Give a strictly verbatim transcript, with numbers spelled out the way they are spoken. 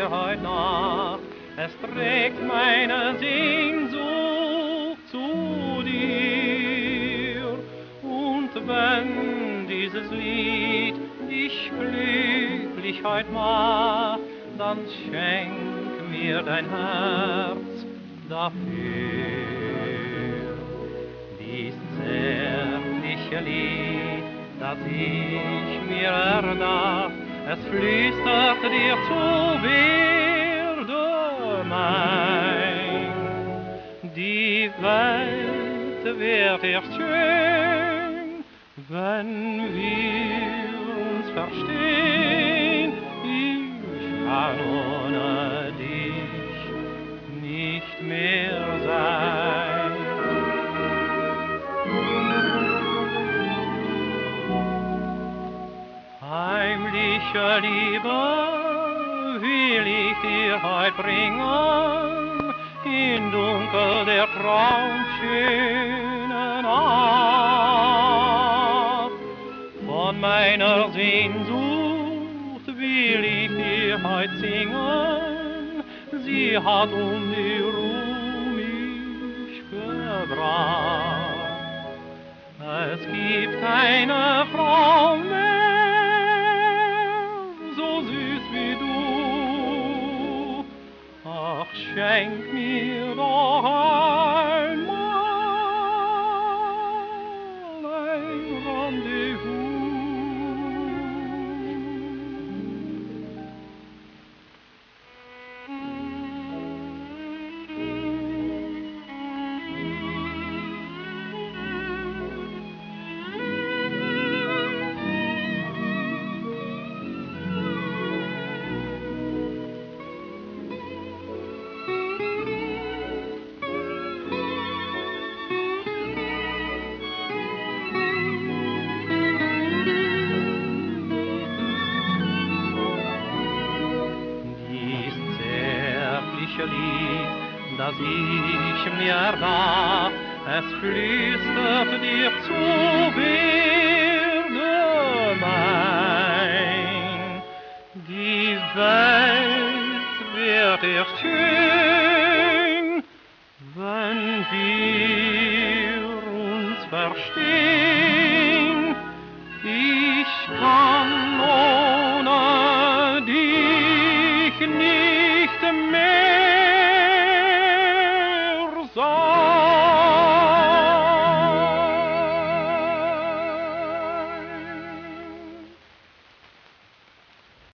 dir heut Nacht, es trägt meine Sehnsucht zu dir. Und wenn dieses Lied dich glücklich heut macht, dann schenk mir dein Herz dafür. Dies zärtliche Lied, das ich mir erdacht, es flüstert dir zu, werde mein. Die Welt wird erst schön, wenn wir uns verstehen. Ich kann ohne dich nicht mehr sein. Heimliche Liebe will ich dir heut bringen, in Dunkel der traumschönen Nacht. Von meiner Sehnsucht will ich dir heut singen, sie hat um die Ruhe mich gebracht. Es gibt keine Frau mehr so süß wie du. Ach, schenk mir doch einmal ein Rendezvous. Lied, das ich mir dacht, es flüstert dir zu.